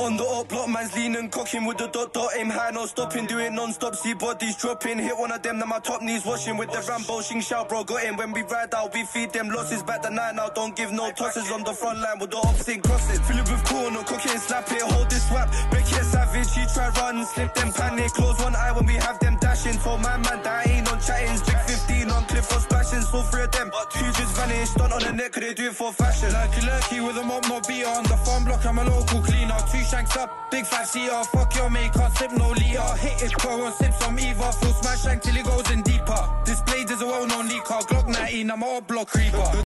On the up block, man's leaning, cocking with the dot, aim high, no stopping, doing non-stop, see bodies dropping. Hit one of them, then my top knees washing with the Rambo, Shing Shao, bro, got in. When we ride out, we feed them losses, back the night now, don't give no tosses on the front line with the ops in crosses. Fill it with corner, cocaine, slap it, hold this swap. Becky a savage, she try run, slip them panic, close one eye when we have them dashing. Told my man that I ain't on chatting, stick 15 on cliff for splashing, so three of them. Two just vanished, stunt on the neck, cause they do it for fashion. Lurky with a mop, no beater, on the farm block, I'm a local cleaner. Two shanks up, big 5-seater, fuck your mate, can't sip no leader. Hit it, pro and sip some either, full smash shank till it goes in deeper. This blade is a well-known leaker, Glock 19, I'm a block creeper.